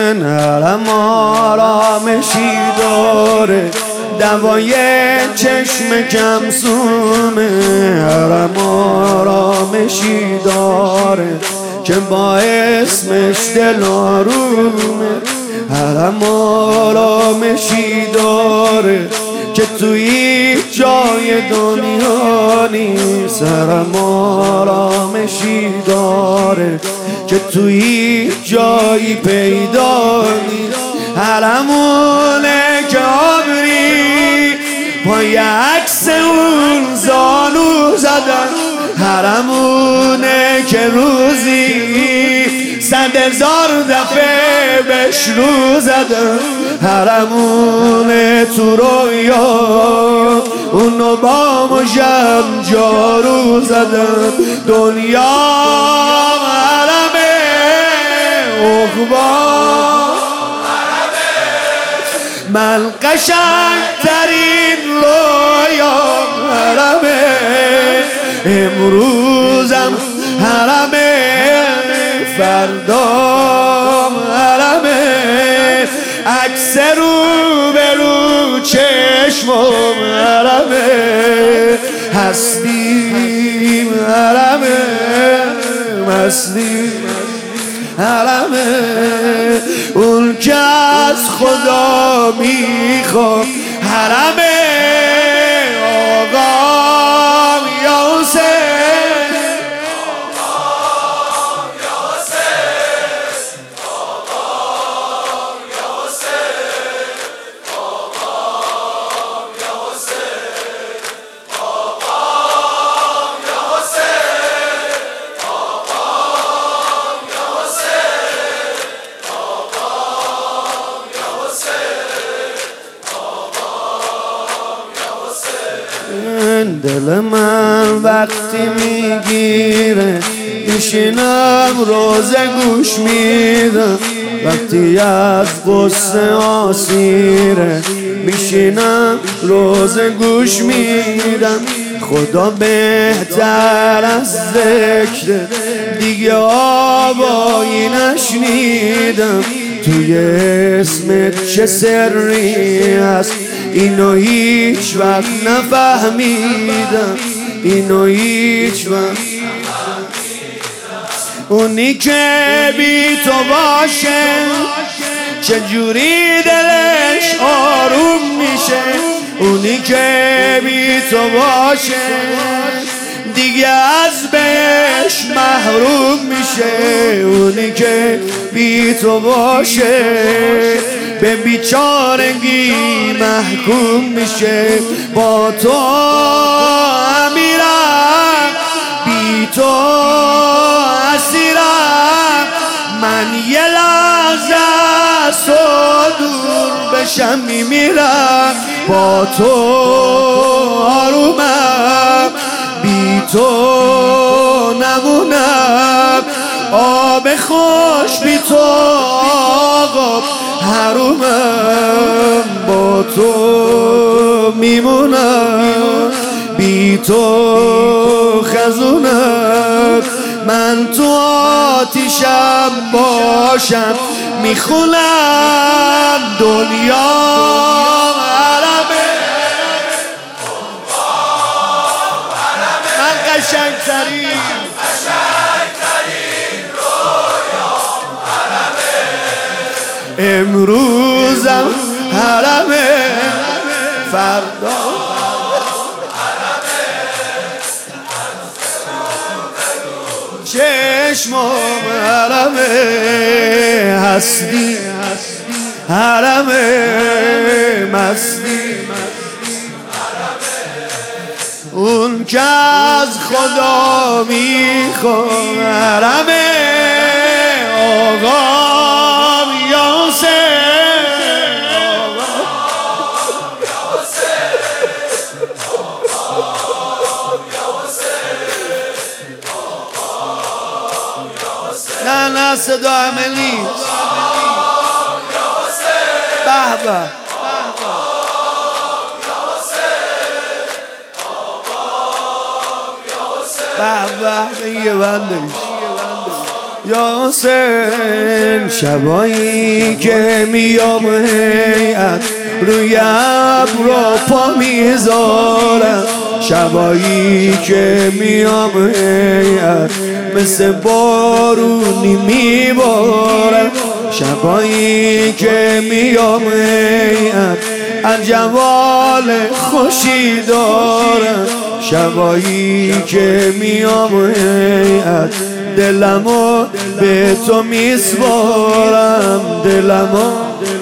حرم آرامشی داره، دوای چشم کمسومه. حرم آرامشی داره که با اسمش دل آرومه. حرم آرامشی داره که توی جای دنیا نیست. حرم آرامشی داره که توی جایی پیدا نیست. حرمونه که آبری پای عکس اون زانو زدن. حرمونه که روزی 100,000 دفعه بهش رو زدن. حرمونه تو رویا اونو با مجم جارو زدن. دنیا حرمه اخبار، من قشنگ ترین رویا حرمه. امروزم حرمه، فردام حرمه، عکس رو به رو چشمم حرمه. هستیم حرمه، هستیم حرمه. اون که از خدا میخواد حرمه. آقام یا حسین، آقام یا حسین، آقام یا حسین، آقام یا حسین، آقام یا حسین، آقام یا حسین، آقام یا حسین. دل من وقتی میگیره میشینم روزه گوش میدم. وقتی از غصه آسیره میشینم روزه گوش میدم. خدا بهتر از ذکر دیگه آوایی نشنیدم. توی اسمت چه سری هست اینو هیچ وقت نفهمیدم. اینو هیچ وقت اونی که بی تو باشه چجوری دلش آروم میشه. اونی که بی تو باشه دیگه از بهش محروم میشه. اونی که بی تو باشه به بیچارگی محکوم میشه. با تو امیرم، بی تو اسیرم. من یه لحظه از تو دور بشم میمیرم. با تو آرومم، بی تو نمونم. آب خوش بی تو آقا حرومم. با تو میمونم، بی تو خزونم. من تو آتیشم باشم میخونم دنیا حرمه. من قشنگ ترین رویا حرمه. امروزم حرمه، فردا چشمم حرمه. هستی حرمه، مستی اون که از خدا میخواد حرمه. آقام یا حسین، آقام یا حسین، آقام یا حسین، آقام یا حسین. نه نه صدا همه نیست. به به به به. یه بندش یا حسین. شبایی که میام هیئت روی ابرا پا میذارم، شبایی که میام هیئت مثل بارونی میبارم، شبایی که میام هیئت از جمال خوشی دارم، شبایی که میام هیئت دلمو به تو میسپارم، دلمو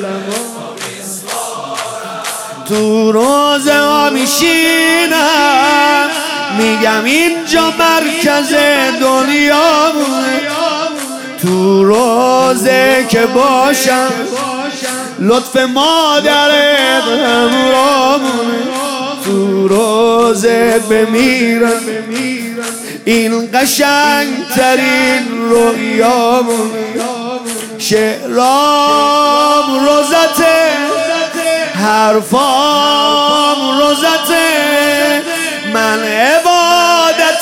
تو روزه ها میشینم میگم اینجا مرکز دنیامونه، تو روزه که باشم لطف مادرت همراهمونه، تو روزه بمیرم این قشنگترین رویامونه، شعرام روزته حرفام روزته من عبادت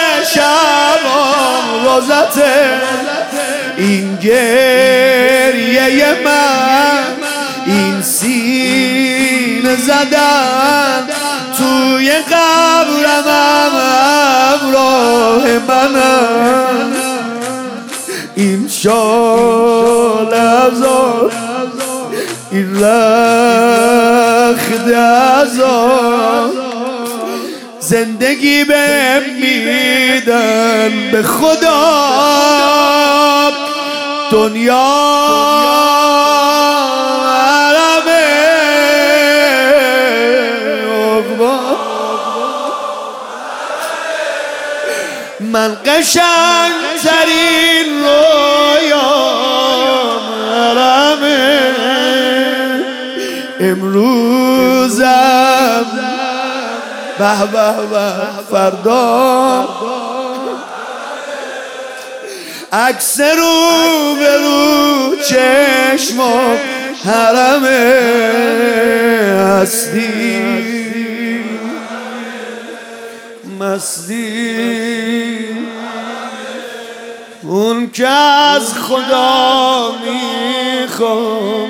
شبام روزته، این گریه من این سینه زدن توی قبرم همراه منم، این شال افزار این رخت ازار زندگی به میدن به خدا، دنیا عربه من قشنگ ترین رویام عربه، امروزم به به به فردا عکس رو به رو چشمم حرمه هستی مستی اون که از خدا میخوام،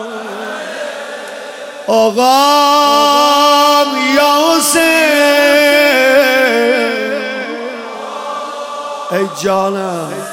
آقام یا حسین ای جانم